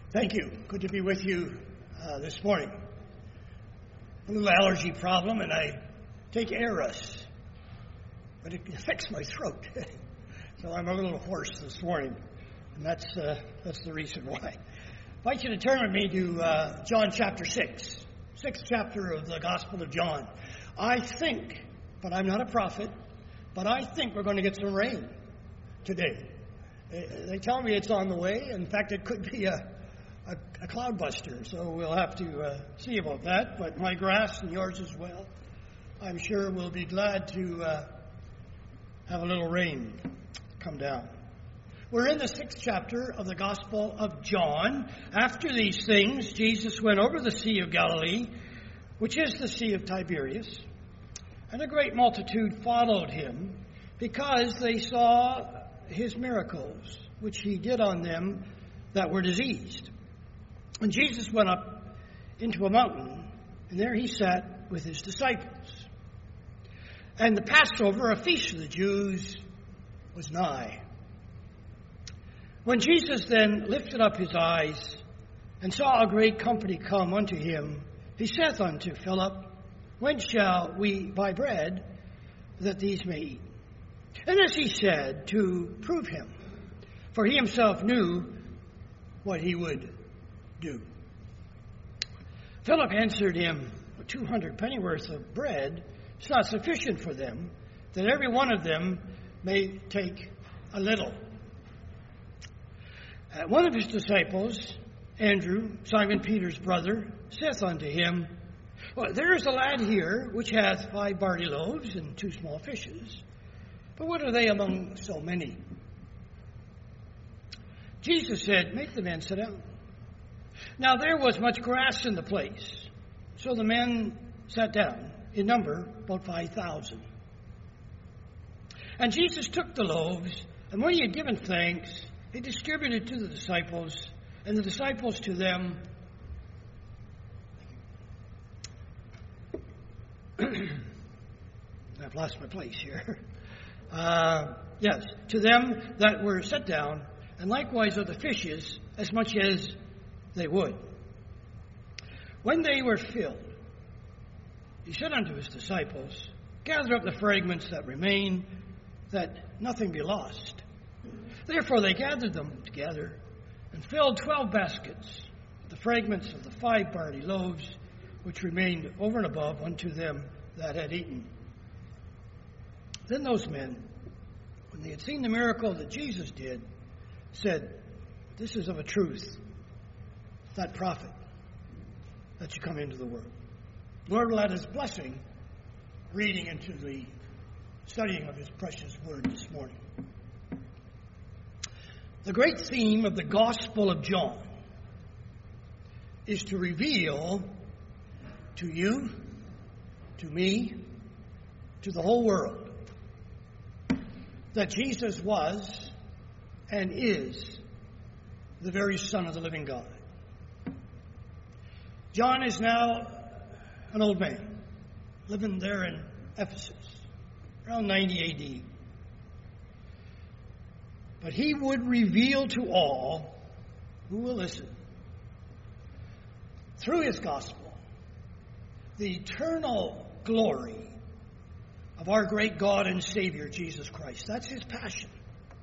Thank you. Good to be with you this morning. A little allergy problem, and I take Airus, but it affects my throat, so I'm a little hoarse this morning, and that's the reason why. I invite you to turn with me to John chapter 6, 6th chapter of the Gospel of John. I think, but I'm not a prophet, but I think we're going to get some rain today. They tell me it's on the way. In fact, it could be a cloudbuster, so we'll have to see about that. But my grass and yours as well, I'm sure we'll be glad to have a little rain come down. We're in the 6th chapter of the Gospel of John. After these things, Jesus went over the Sea of Galilee, which is the Sea of Tiberias, and a great multitude followed him because they saw his miracles, which he did on them that were diseased. And Jesus went up into a mountain, and there he sat with his disciples. And the Passover, a feast of the Jews, was nigh. When Jesus then lifted up his eyes and saw a great company come unto him, he saith unto Philip, When shall we buy bread that these may eat? And this he said to prove him, for he himself knew what he would do. Philip answered him, 200 pennyworth of bread is not sufficient for them, that every one of them may take a little. One of his disciples, Andrew, Simon Peter's brother, saith unto him, There is a lad here which hath 5 barley loaves and 2 small fishes. But what are they among so many? Jesus said, Make the men sit down. Now there was much grass in the place, so the men sat down, in number about 5,000. And Jesus took the loaves, and when he had given thanks, he distributed to the disciples, and the disciples to them. I've lost my place here. Yes, to them that were set down, and likewise of the fishes, as much as they would. When they were filled, he said unto his disciples, Gather up the fragments that remain, that nothing be lost. Therefore they gathered them together, and filled 12 baskets, with the fragments of the 5 barley loaves, which remained over and above unto them that had eaten. Then those men, when they had seen the miracle that Jesus did, said, This is of a truth, that prophet that should come into the world. Lord, will add his blessing, reading into the studying of his precious word this morning. The great theme of the Gospel of John is to reveal to you, to me, to the whole world, that Jesus was and is the very Son of the living God. John is now an old man, living there in Ephesus, around 90 A.D. But he would reveal to all who will listen, through his gospel, the eternal glory of our great God and Savior, Jesus Christ. That's his passion.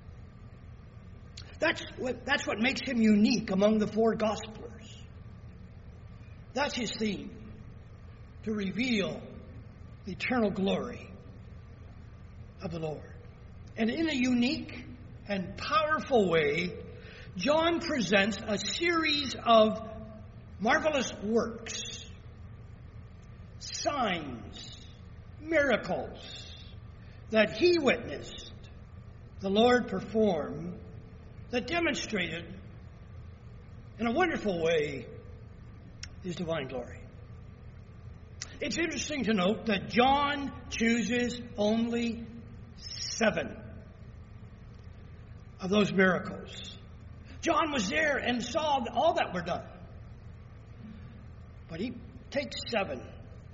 That's what makes him unique among the 4 Gospelers. That's his theme, to reveal the eternal glory of the Lord. And in a unique and powerful way, John presents a series of marvelous works, signs, miracles that he witnessed the Lord perform, that demonstrated in a wonderful way his divine glory. It's interesting to note that John chooses only 7 of those miracles. John was there and saw all that were done. But he takes 7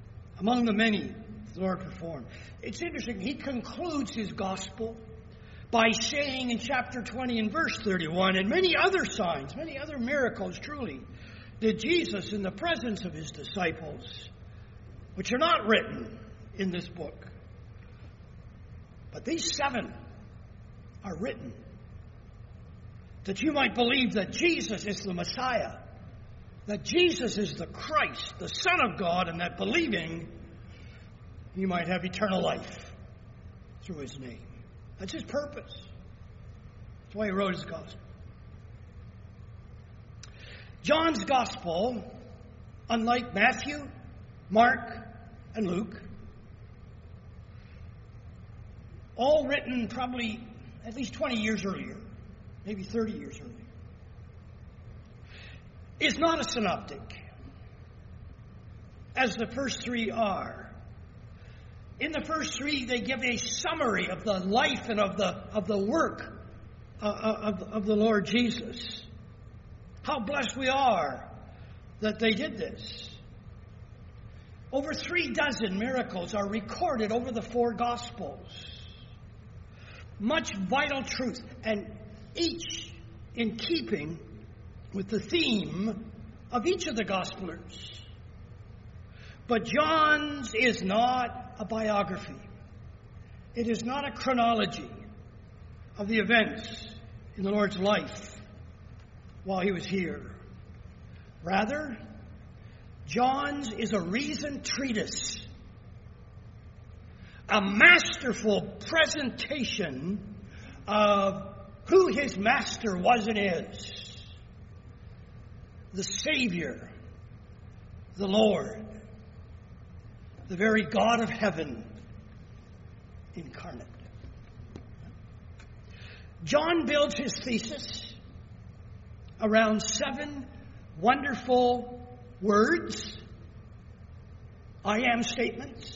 among the many the Lord performed. It's interesting. He concludes his gospel by saying in chapter 20 and verse 31, and many other signs, many other miracles truly, did Jesus in the presence of his disciples, which are not written in this book. But these 7 are written that you might believe that Jesus is the Messiah, that Jesus is the Christ, the Son of God, and that believing you might have eternal life through his name. That's his purpose. That's why he wrote his gospel. John's gospel, unlike Matthew, Mark, and Luke, all written probably at least 20 years earlier, maybe 30 years earlier, is not a synoptic, as the first 3 are. In the first 3, they give a summary of the life and of the work of the Lord Jesus. How blessed we are that they did this. Over 36 miracles are recorded over the 4 Gospels. Much vital truth, and each in keeping with the theme of each of the Gospelers. But John's is not a biography. It is not a chronology of the events in the Lord's life while he was here. Rather, John's is a reasoned treatise, a masterful presentation of who his master was and is. The Savior, the Lord, the very God of heaven incarnate. John builds his thesis around 7 wonderful words, I am statements.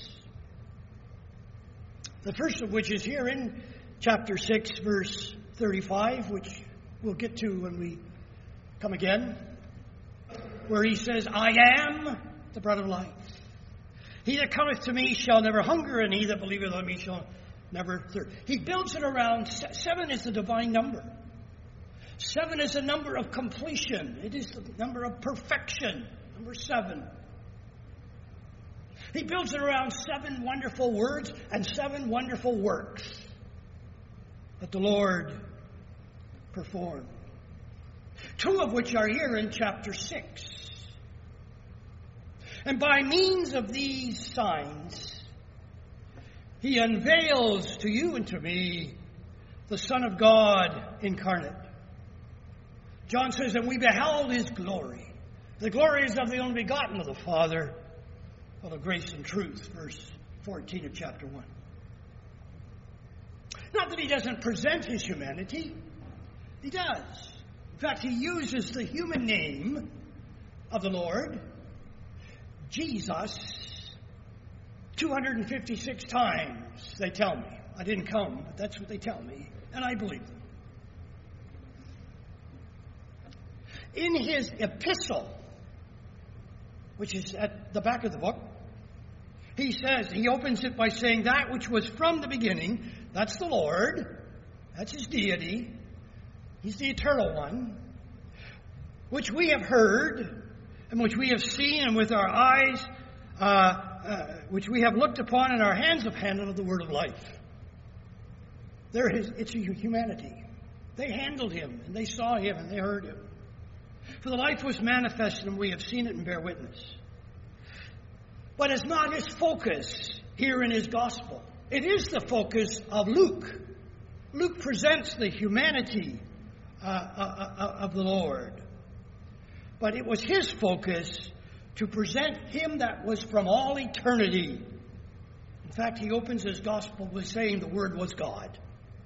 The first of which is here in chapter 6, verse 35, which we'll get to when we come again, where he says, I am the bread of life. He that cometh to me shall never hunger, and he that believeth on me shall never thirst. He builds it around 7 is the divine number. 7 is a number of completion. It is the number of perfection. Number 7. He builds it around 7 wonderful words and 7 wonderful works that the Lord performed. 2 of which are here in chapter 6. And by means of these signs, he unveils to you and to me the Son of God incarnate. John says, and we beheld his glory. The glory is of the only begotten of the Father, full of grace and truth, verse 14 of chapter 1. Not that he doesn't present his humanity. He does. In fact, he uses the human name of the Lord, Jesus, 256 times, they tell me. I didn't count them, but that's what they tell me, and I believe them. In his epistle, which is at the back of the book, he says, he opens it by saying that which was from the beginning, that's the Lord, that's his deity, he's the eternal one, which we have heard, and which we have seen, and with our eyes, which we have looked upon, and our hands have handled the word of life. It's a humanity. They handled him, and they saw him, and they heard him. For the life was manifested, and we have seen it and bear witness. But it's not his focus here in his gospel. It is the focus of Luke. Luke presents the humanity of the Lord. But it was his focus to present him that was from all eternity. In fact, he opens his gospel by saying the Word was God.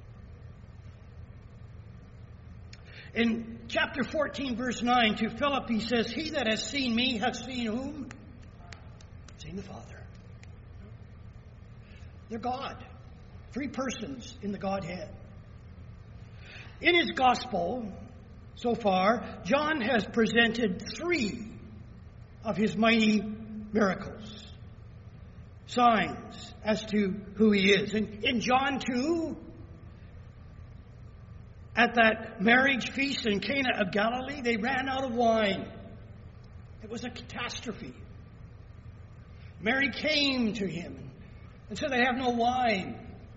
In chapter 14, verse 9, to Philip he says, he that has seen me hath seen whom? Seen the Father. They're God. 3 persons in the Godhead. In his gospel, so far, John has presented 3 of his mighty miracles, signs as to who he is. In John 2, At that marriage feast in Cana of Galilee, they ran out of wine. It was a catastrophe. Mary came to him and said, "I have no wine."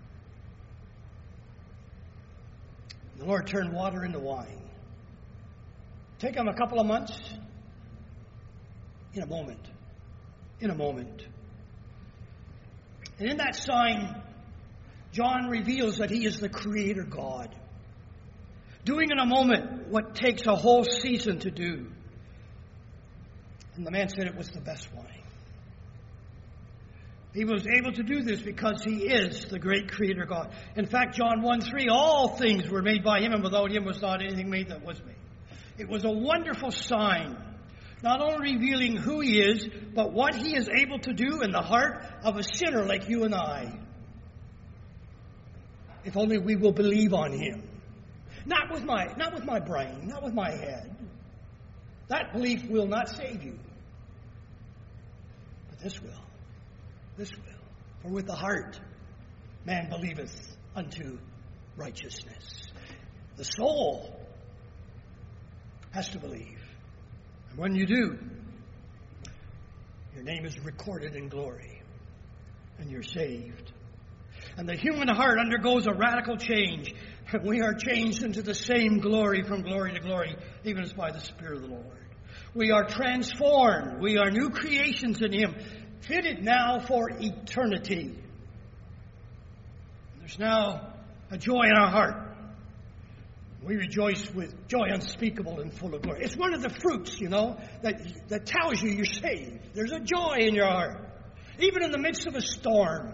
The Lord turned water into wine. Take him a couple of months. In a moment. In a moment. And in that sign, John reveals that he is the Creator God, doing in a moment what takes a whole season to do. And the man said it was the best wine. He was able to do this because he is the great Creator God. In fact, John 1:3, all things were made by him, and without him was not anything made that was made. It was a wonderful sign, not only revealing who he is, but what he is able to do in the heart of a sinner like you and I. If only we will believe on him. Not with my brain, not with my head. That belief will not save you. But this will. This will. For with the heart man believeth unto righteousness. The soul has to believe. And when you do, your name is recorded in glory. And you're saved. And the human heart undergoes a radical change. We are changed into the same glory from glory to glory, even as by the Spirit of the Lord. We are transformed. We are new creations in him, fitted now for eternity. There's now a joy in our heart. We rejoice with joy unspeakable and full of glory. It's one of the fruits, that tells you you're saved. There's a joy in your heart. Even in the midst of a storm,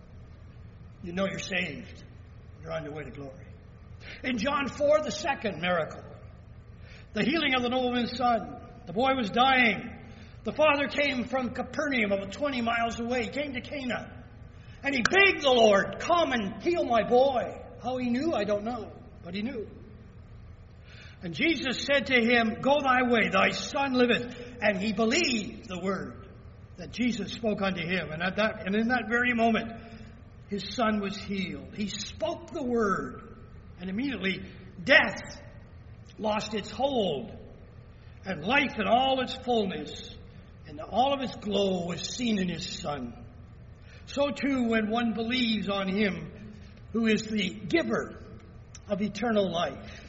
you know you're saved. You're on your way to glory. In John 4, the second miracle, the healing of the nobleman's son. The boy was dying. The father came from Capernaum, about 20 miles away. He came to Cana. And he begged the Lord, "Come and heal my boy." How he knew, I don't know. But he knew. And Jesus said to him, "Go thy way, thy son liveth." And he believed the word that Jesus spoke unto him. And in that very moment, his son was healed. He spoke the word. And immediately, death lost its hold. And life in all its fullness and all of its glow was seen in his son. So too, when one believes on him who is the giver of eternal life,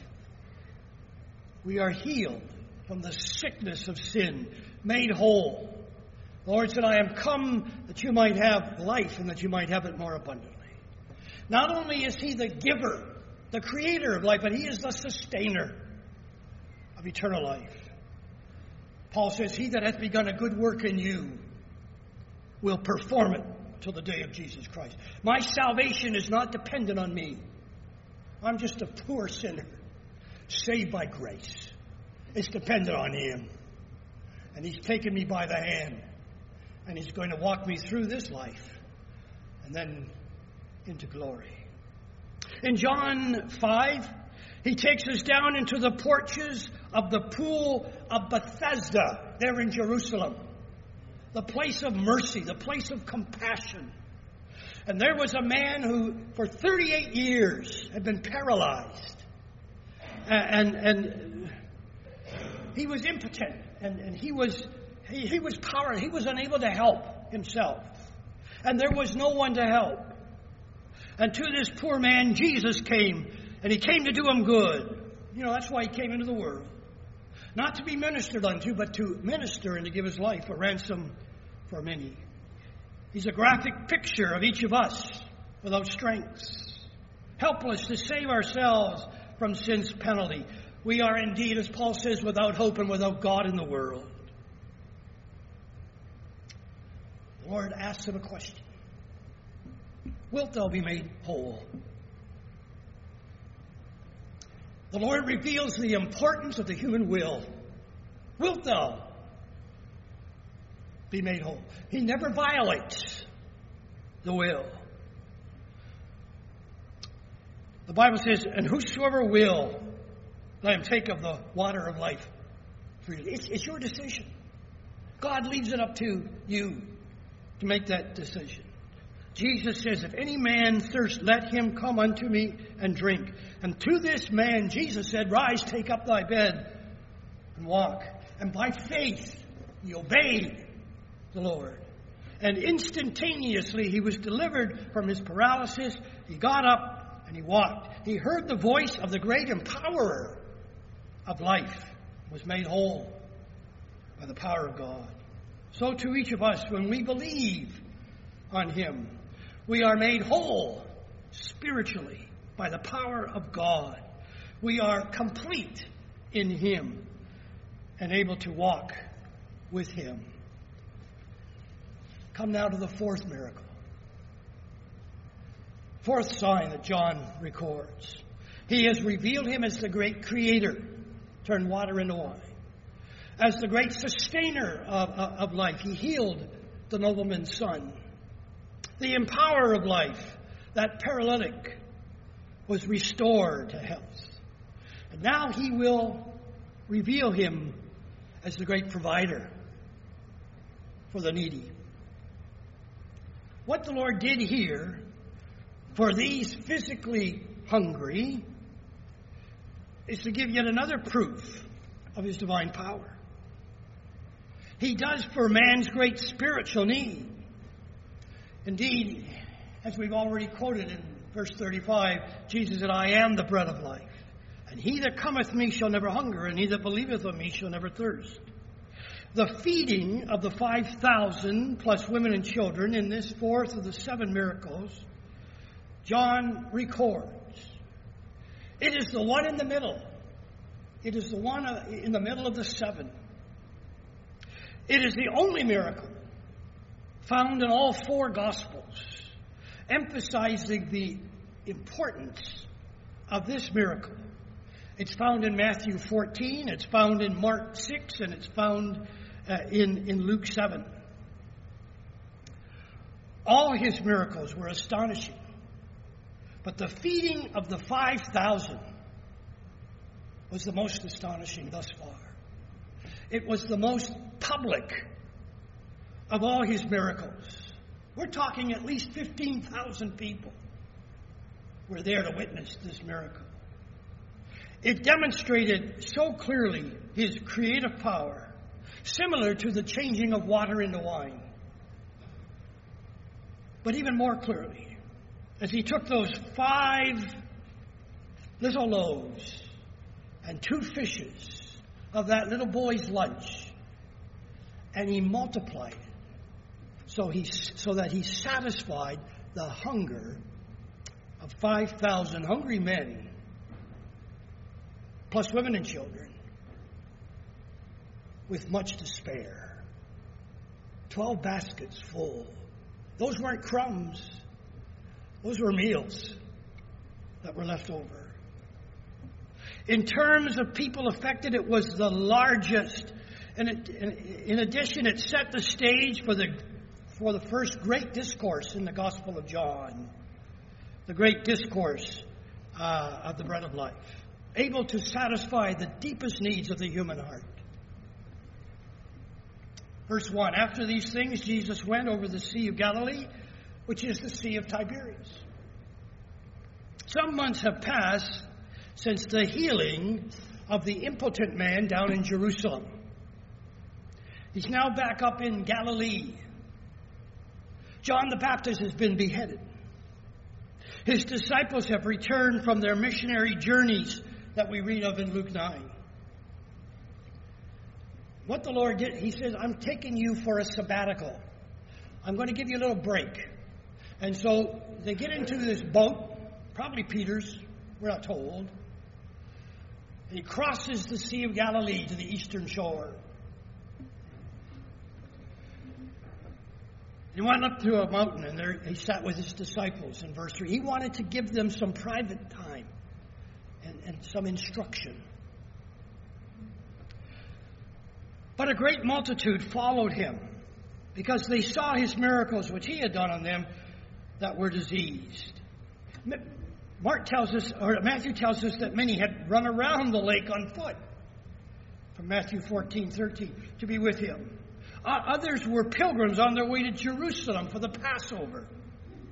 we are healed from the sickness of sin, made whole. The Lord said, "I am come that you might have life and that you might have it more abundantly." Not only is he the giver, the creator of life, but he is the sustainer of eternal life. Paul says, "He that hath begun a good work in you will perform it till the day of Jesus Christ." My salvation is not dependent on me. I'm just a poor sinner, saved by grace. It's dependent on him. And he's taken me by the hand. And he's going to walk me through this life and then into glory. In John 5, he takes us down into the porches of the pool of Bethesda there in Jerusalem. The place of mercy, the place of compassion. And there was a man who for 38 years had been paralyzed. And he was impotent. And he was powerless. He was unable to help himself. And there was no one to help. And to this poor man, Jesus came. And he came to do him good. That's why he came into the world. Not to be ministered unto, but to minister and to give his life a ransom for many. He's a graphic picture of each of us without strength, helpless to save ourselves from sin's penalty. We are indeed, as Paul says, without hope and without God in the world. The Lord asks him a question. Wilt thou be made whole? The Lord reveals the importance of the human will. Wilt thou be made whole? He never violates the will. The Bible says, "And whosoever will, let him take of the water of life freely." It's your decision. God leaves it up to you to make that decision. Jesus says, if any man thirst, let him come unto me and drink. And to this man, Jesus said, rise, take up thy bed, and walk. And by faith, he obeyed the Lord. And instantaneously, he was delivered from his paralysis. He got up and he walked. He heard the voice of the great empowerer of life, was made whole by the power of God. So to each of us, when we believe on him, we are made whole spiritually by the power of God. We are complete in him and able to walk with him. Come now to the fourth miracle. Fourth sign that John records. He has revealed him as the great creator, turned water into wine. As the great sustainer of life, he healed the nobleman's son. The empowerer of life, that paralytic, was restored to health. And now he will reveal him as the great provider for the needy. What the Lord did here for these physically hungry is to give yet another proof of his divine power. He does for man's great spiritual need. Indeed, as we've already quoted in verse 35, Jesus said, I am the bread of life. And he that cometh me shall never hunger, and he that believeth on me shall never thirst. The feeding of the 5,000 plus women and children in this fourth of the 7 miracles, John records. It is the one in the middle. It is the one in the middle of the 7. It is the only miracle found in all 4 Gospels, emphasizing the importance of this miracle. It's found in Matthew 14, it's found in Mark 6, and it's found in Luke 7. All his miracles were astonishing, but the feeding of the 5,000 was the most astonishing thus far. It was the most public of all his miracles. We're talking at least 15,000 people were there to witness this miracle. It demonstrated so clearly his creative power, similar to the changing of water into wine. But even more clearly, as he took those 5 little loaves and 2 fishes of that little boy's lunch, and he multiplied it so that he satisfied the hunger of 5,000 hungry men, plus women and children, with much to spare. 12 baskets full. Those weren't crumbs. Those were meals that were left over. In terms of people affected, it was the largest. And in addition, it set the stage for the first great discourse in the Gospel of John, the great discourse of the bread of life, able to satisfy the deepest needs of the human heart. Verse 1, after these things, Jesus went over the Sea of Galilee, which is the Sea of Tiberias. Some months have passed since the healing of the impotent man down in Jerusalem. He's now back up in Galilee. John the Baptist has been beheaded. His disciples have returned from their missionary journeys that we read of in Luke 9. What the Lord did, he says, I'm taking you for a sabbatical. I'm going to give you a little break. And so they get into this boat, probably Peter's, we're not told. And he crosses the Sea of Galilee to the eastern shore. He went up to a mountain, and there he sat with his disciples in verse 3. He wanted to give them some private time and some instruction. But a great multitude followed him because they saw his miracles, which he had done on them that were diseased. Matthew tells us that many had run around the lake on foot, from Matthew 14:13, to be with him. Others were pilgrims on their way to Jerusalem for the Passover.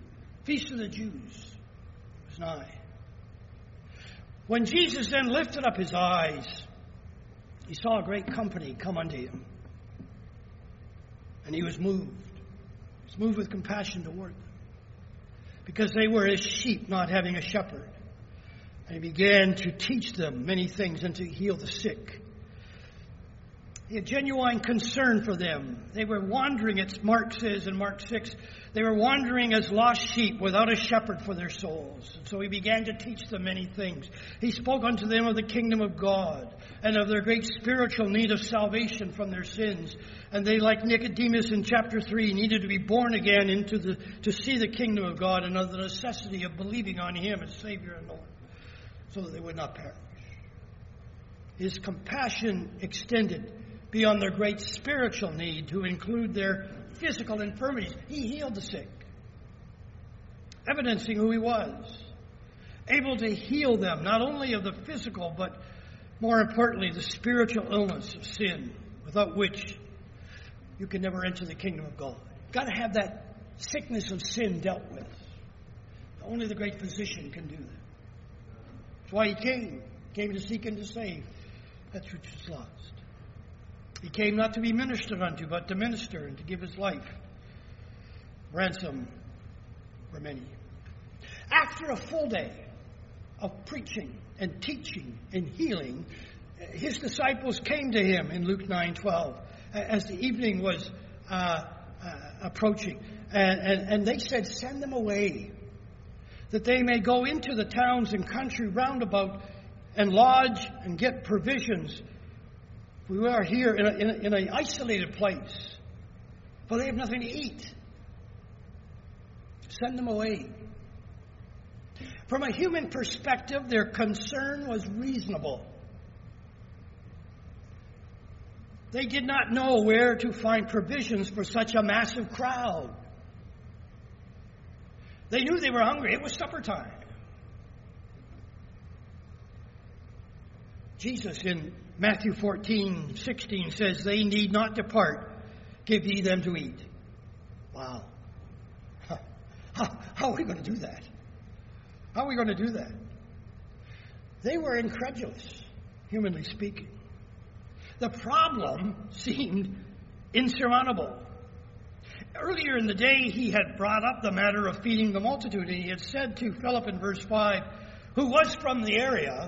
Feast of the Jews was nigh. When Jesus then lifted up his eyes, he saw a great company come unto him. And he was moved. He was moved with compassion toward them, because they were as sheep not having a shepherd. And he began to teach them many things and to heal the sick. He had genuine concern for them. They were wandering, Mark says in Mark 6, they were wandering as lost sheep without a shepherd for their souls. And so he began to teach them many things. He spoke unto them of the kingdom of God and of their great spiritual need of salvation from their sins. And they, like Nicodemus in chapter 3, needed to be born again to see the kingdom of God and of the necessity of believing on him as Savior and Lord, so that they would not perish. His compassion extended beyond their great spiritual need to include their physical infirmities. He healed the sick, evidencing who he was, able to heal them, not only of the physical, but more importantly, the spiritual illness of sin, without which you can never enter the kingdom of God. You've got to have that sickness of sin dealt with. Only the great physician can do that. That's why he came to seek and to save that which was lost. He came not to be ministered unto, but to minister and to give his life ransom for many. After a full day of preaching and teaching and healing, his disciples came to him in Luke 9:12 as the evening was approaching. And they said, send them away, that they may go into the towns and country round about and lodge and get provisions. We are here in an isolated place, for they have nothing to eat. Send them away. From a human perspective, their concern was reasonable. They did not know where to find provisions for such a massive crowd. They knew they were hungry. It was supper time. Jesus in Matthew 14:16 says, they need not depart, give ye them to eat. Wow. How are we going to do that? How are we going to do that? They were incredulous, humanly speaking. The problem seemed insurmountable. Earlier in the day, he had brought up the matter of feeding the multitude, and he had said to Philip in verse 5, who was from the area,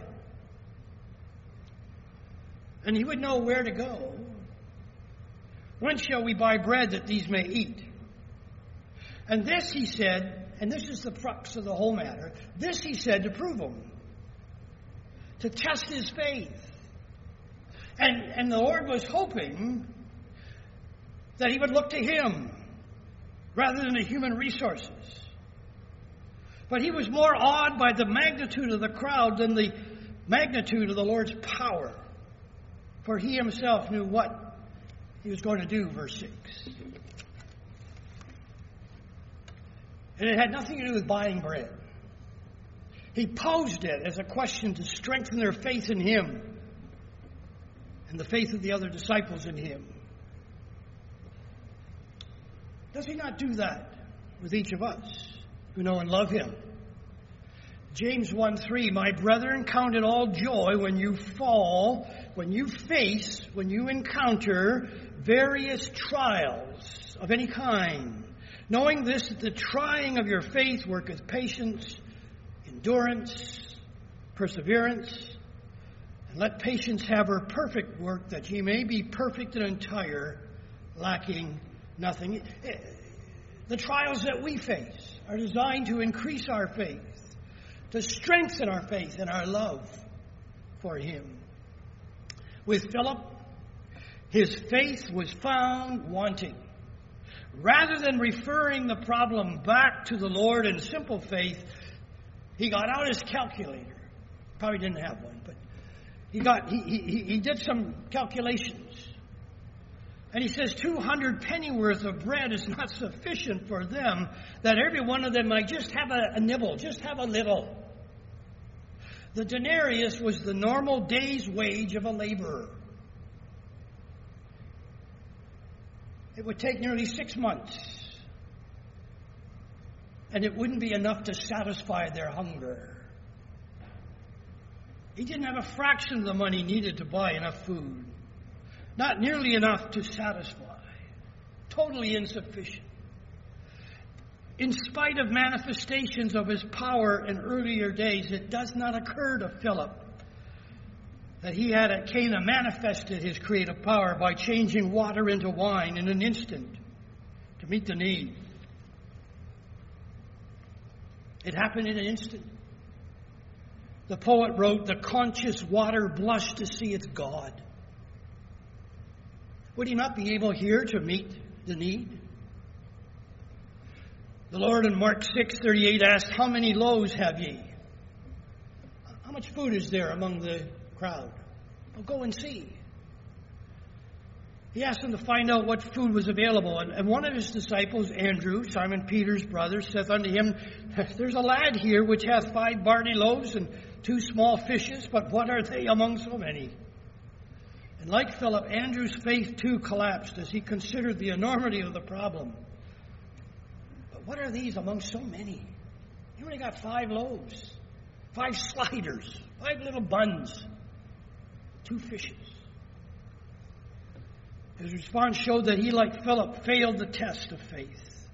and he would know where to go, when shall we buy bread that these may eat? And this he said, and this is the crux of the whole matter, this he said to prove him, to test his faith. And the Lord was hoping that he would look to him rather than to human resources. But he was more awed by the magnitude of the crowd than the magnitude of the Lord's power. For he himself knew what he was going to do, verse 6. And it had nothing to do with buying bread. He posed it as a question to strengthen their faith in him and the faith of the other disciples in him. Does he not do that with each of us who know and love him? James 1:3, my brethren, count it all joy when you fall, when you encounter various trials of any kind, knowing this, that the trying of your faith worketh patience, endurance, perseverance, and let patience have her perfect work, that ye may be perfect and entire, lacking nothing. The trials that we face are designed to increase our faith, to strengthen our faith and our love for him. With Philip, his faith was found wanting. Rather than referring the problem back to the Lord in simple faith, he got out his calculator. Probably didn't have one, but he did some calculations. And he says 200 pennyworth of bread is not sufficient for them, that every one of them might just have a nibble, just have a little. The denarius was the normal day's wage of a laborer. It would take nearly 6 months. and it wouldn't be enough to satisfy their hunger. He didn't have a fraction of the money needed to buy enough food. Not nearly enough to satisfy. Totally insufficient. In spite of manifestations of his power in earlier days, it does not occur to Philip that he had at Cana manifested his creative power by changing water into wine in an instant to meet the need. It happened in an instant. The poet wrote, "The conscious water blushed to see its God." Would he not be able here to meet the need? The Lord in Mark 6:38 asked, "How many loaves have ye?" How much food is there among the crowd? Well, go and see. He asked them to find out what food was available. And one of his disciples, Andrew, Simon Peter's brother, saith unto him, "There's a lad here which hath 5 barley loaves and 2 small fishes, but what are they among so many?" And like Philip, Andrew's faith too collapsed as he considered the enormity of the problem. But what are these among so many? You only got 5 loaves, 5 sliders, 5 little buns, 2 fishes. His response showed that he, like Philip, failed the test of faith.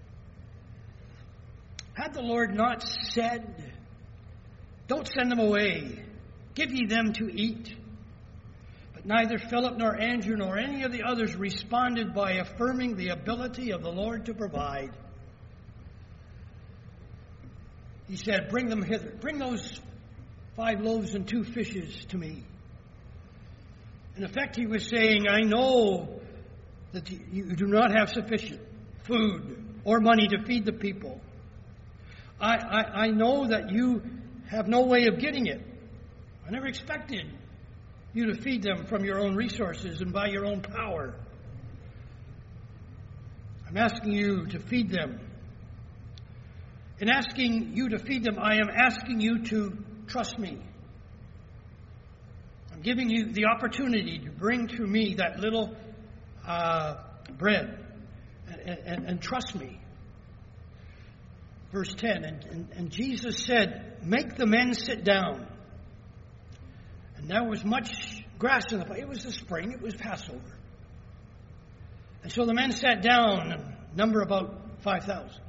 Had the Lord not said, "Don't send them away, give ye them to eat"? But neither Philip nor Andrew nor any of the others responded by affirming the ability of the Lord to provide. He said, "Bring them hither. Bring those 5 loaves and 2 fishes to me." In effect, he was saying, "I know that you do not have sufficient food or money to feed the people. I know that you have no way of getting it. I never expected you to feed them from your own resources and by your own power. I'm asking you to feed them. In asking you to feed them, I am asking you to trust me. I'm giving you the opportunity to bring to me that little bread and trust me." Verse 10, and Jesus said, "Make the men sit down." And there was much grass in the place. It was the spring. It was Passover. And so the men sat down, and number about 5,000.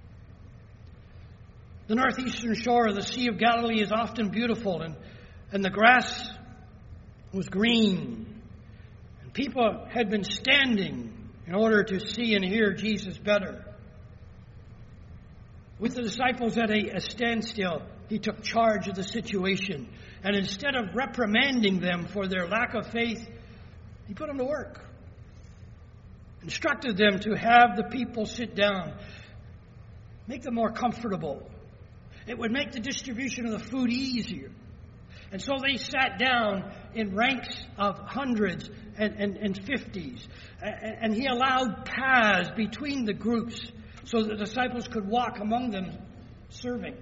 The northeastern shore of the Sea of Galilee is often beautiful, and the grass was green. And people had been standing in order to see and hear Jesus better. With the disciples at a standstill, he took charge of the situation. And instead of reprimanding them for their lack of faith, he put them to work. Instructed them to have the people sit down. Make them more comfortable. It would make the distribution of the food easier. And so they sat down in ranks of hundreds and 50s. And he allowed paths between the groups so the disciples could walk among them serving.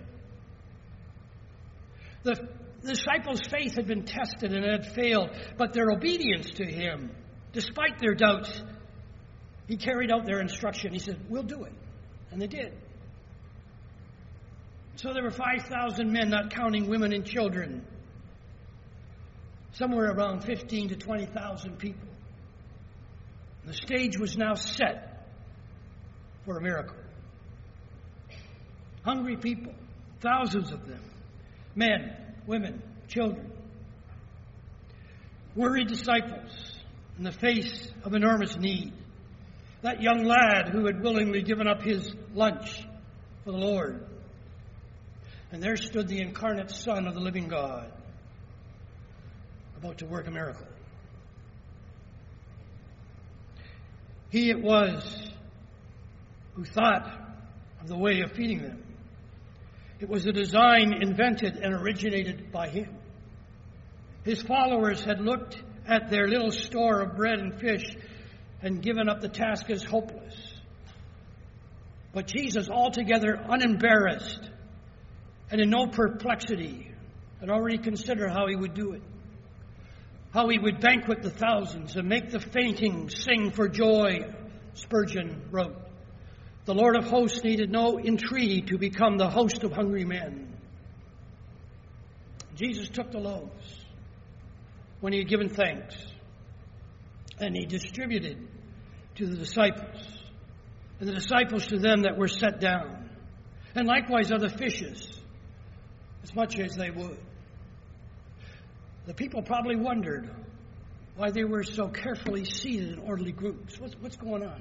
The disciples' faith had been tested and had failed, but their obedience to him, despite their doubts, he carried out their instruction. He said, "We'll do it." And they did. So there were 5,000 men, not counting women and children. Somewhere around 15 to 20,000 people. The stage was now set for a miracle. Hungry people, thousands of them, men, women, children. Worried disciples in the face of enormous need. That young lad who had willingly given up his lunch for the Lord. And there stood the incarnate Son of the living God, about to work a miracle. He it was who thought of the way of feeding them. It was a design invented and originated by him. His followers had looked at their little store of bread and fish and given up the task as hopeless. But Jesus, altogether unembarrassed and in no perplexity, had already considered how he would do it. How he would banquet the thousands and make the fainting sing for joy, Spurgeon wrote. The Lord of hosts needed no entreaty to become the host of hungry men. Jesus took the loaves when he had given thanks, and he distributed to the disciples, and the disciples to them that were set down, and likewise other fishes, as much as they would. The people probably wondered why they were so carefully seated in orderly groups. What's going on?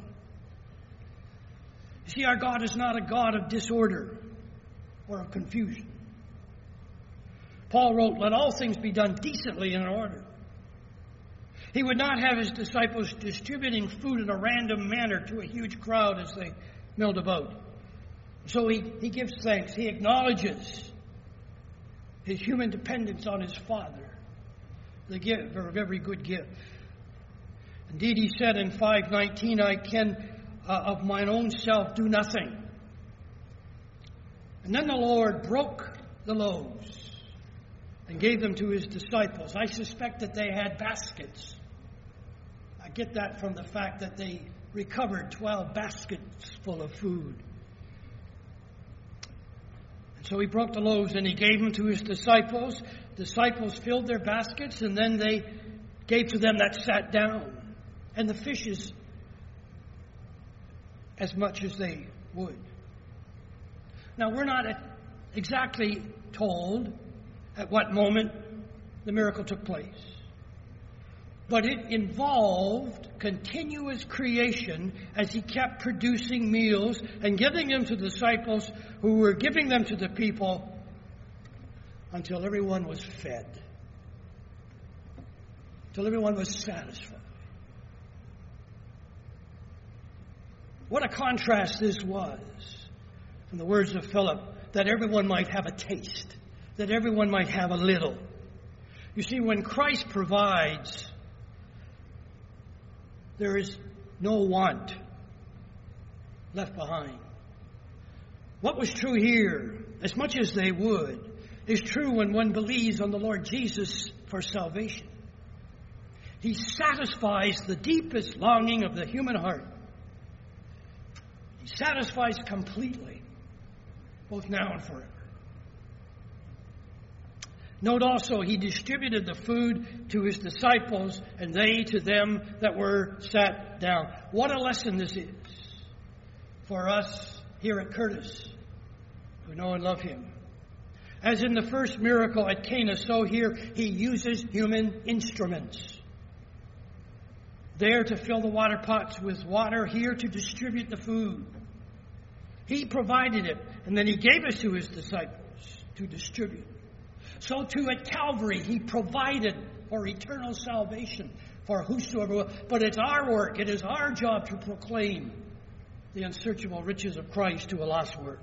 You see, our God is not a God of disorder or of confusion. Paul wrote, "Let all things be done decently and in order." He would not have his disciples distributing food in a random manner to a huge crowd as they milled about. So he gives thanks. He acknowledges his human dependence on his Father, the giver of every good gift. Indeed, he said in 5:19, "I can of mine own self do nothing." And then the Lord broke the loaves and gave them to his disciples. I suspect that they had baskets. I get that from the fact that they recovered 12 baskets full of food. And so he broke the loaves and he gave them to his disciples. Disciples filled their baskets, and then they gave to them that sat down, and the fishes as much as they would. Now, we're not exactly told at what moment the miracle took place, but it involved continuous creation as he kept producing meals and giving them to the disciples who were giving them to the people until everyone was fed, until everyone was satisfied. What a contrast this was from the words of Philip, that everyone might have a taste, that everyone might have a little. You see, when Christ provides, there is no want left behind. What was true here, as much as they would, is true when one believes on the Lord Jesus for salvation. He satisfies the deepest longing of the human heart. He satisfies completely, both now and forever. Note also, he distributed the food to his disciples, and they to them that were sat down. What a lesson this is for us here at Curtis, who know and love him. As in the first miracle at Cana, so here he uses human instruments. There to fill the water pots with water, here to distribute the food. He provided it, and then he gave it to his disciples to distribute. So too at Calvary, he provided for eternal salvation for whosoever will. But it's our work, it is our job to proclaim the unsearchable riches of Christ to a lost world.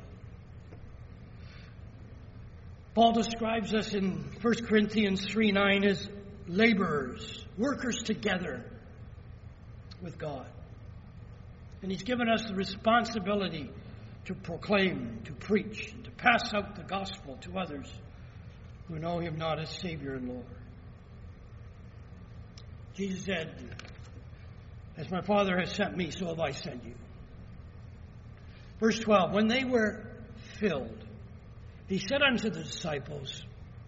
Paul describes us in 1 Corinthians 3:9 as laborers, workers together with God. And he's given us the responsibility to proclaim, to preach, and to pass out the gospel to others who know him not as Savior and Lord. Jesus said, "As my Father has sent me, so have I sent you." Verse 12, when they were filled, he said unto the disciples,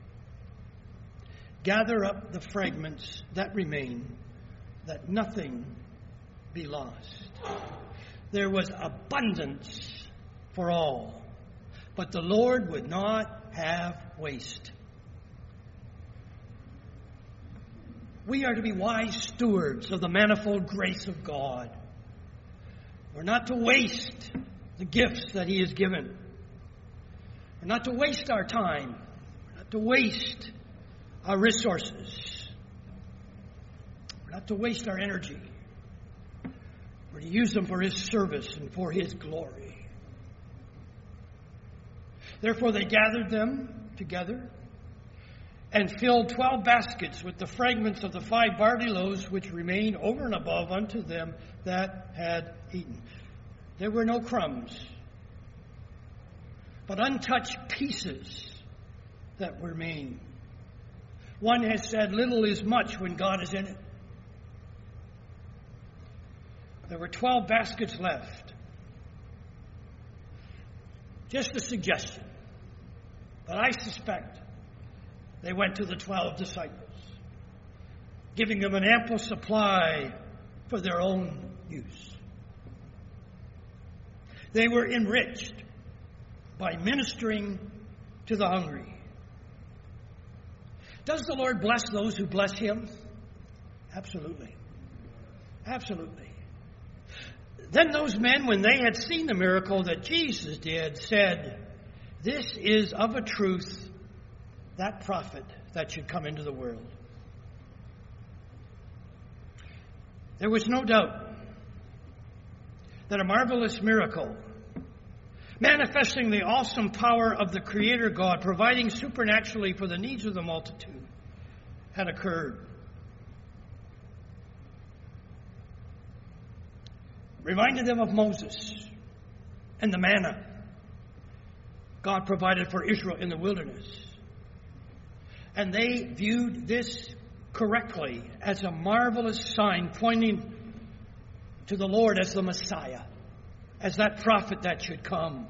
"Gather up the fragments that remain, that nothing be lost." There was abundance for all, but the Lord would not have waste. We are to be wise stewards of the manifold grace of God. We're not to waste the gifts that he has given. We're not to waste our time. We're not to waste our resources. We're not to waste our energy. We're to use them for his service and for his glory. Therefore they gathered them together and filled 12 baskets with the fragments of the 5 barley loaves which remained over and above unto them that had eaten. There were no crumbs, but untouched pieces that remain. One has said, little is much when God is in it. There were 12 baskets left. Just a suggestion. But I suspect they went to the 12 disciples, giving them an ample supply for their own use. They were enriched by ministering to the hungry. Does the Lord bless those who bless Him? Absolutely. Absolutely. Then those men, when they had seen the miracle that Jesus did, said, "This is of a truth that prophet that should come into the world." There was no doubt that a marvelous miracle, manifesting the awesome power of the Creator God, providing supernaturally for the needs of the multitude, had occurred. Reminded them of Moses and the manna God provided for Israel in the wilderness. And they viewed this correctly as a marvelous sign pointing to the Lord as the Messiah, as that prophet that should come.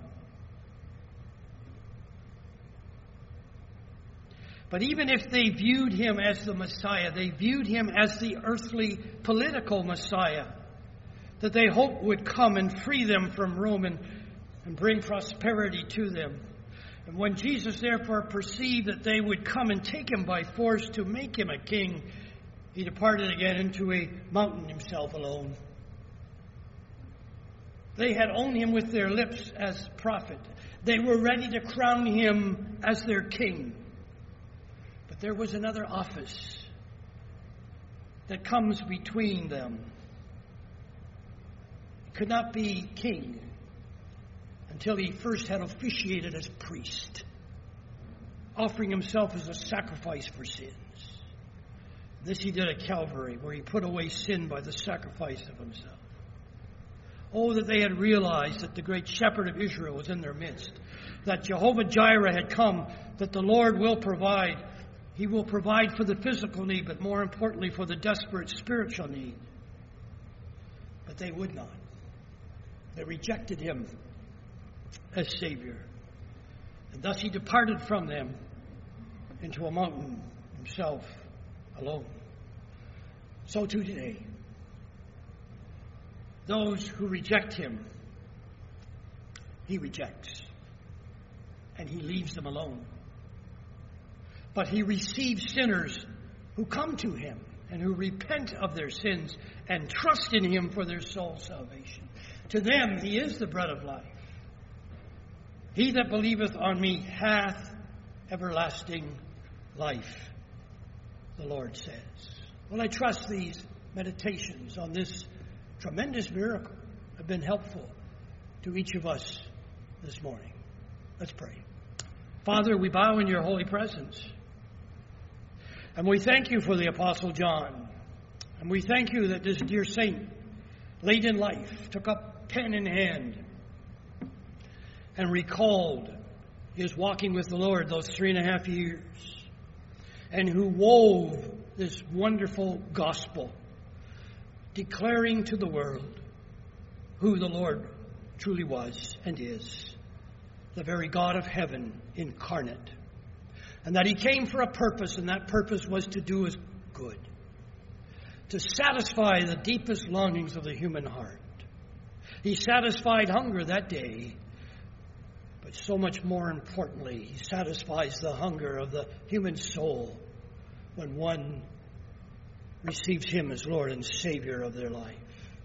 But even if they viewed him as the Messiah, they viewed him as the earthly political Messiah that they hoped would come and free them from Rome and bring prosperity to them. And when Jesus therefore perceived that they would come and take him by force to make him a king, he departed again into a mountain himself alone. They had owned him with their lips as prophet. They were ready to crown him as their king. But there was another office that comes between them. He could not be king until he first had officiated as priest, offering himself as a sacrifice for sins. This he did at Calvary, where he put away sin by the sacrifice of himself. Oh, that they had realized that the great shepherd of Israel was in their midst, that Jehovah Jireh had come, that the Lord will provide. He will provide for the physical need, but more importantly for the desperate spiritual need. But they would not. They rejected him as Savior. And thus he departed from them into a mountain himself alone. So too today. Those who reject him, he rejects. And he leaves them alone. But he receives sinners who come to him and who repent of their sins and trust in him for their soul salvation. To them he is the bread of life. He that believeth on me hath everlasting life, the Lord says. Well, I trust these meditations on this tremendous miracle have been helpful to each of us this morning. Let's pray. Father, we bow in your holy presence. And we thank you for the Apostle John. And we thank you that this dear saint, late in life, took up pen in hand and recalled his walking with the Lord those 3.5 years, and who wove this wonderful gospel, declaring to the world who the Lord truly was and is, the very God of heaven incarnate, and that he came for a purpose, and that purpose was to do us good, to satisfy the deepest longings of the human heart. He satisfied hunger that day, but so much more importantly, he satisfies the hunger of the human soul when one receives him as Lord and Savior of their life.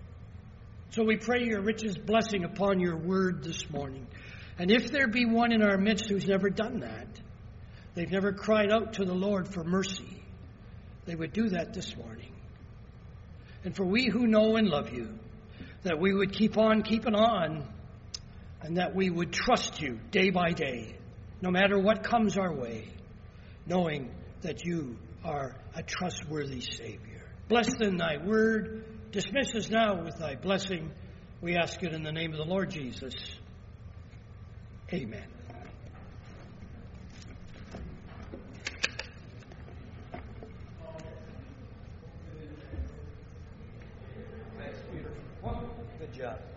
So we pray your richest blessing upon your word this morning. And if there be one in our midst who's never done that, they've never cried out to the Lord for mercy, they would do that this morning. And for we who know and love you, that we would keep on keeping on, and that we would trust you day by day, no matter what comes our way, knowing that you are a trustworthy Savior. Bless then thy word. Dismiss us now with thy blessing. We ask it in the name of the Lord Jesus. Amen. Thanks, Peter. Good job.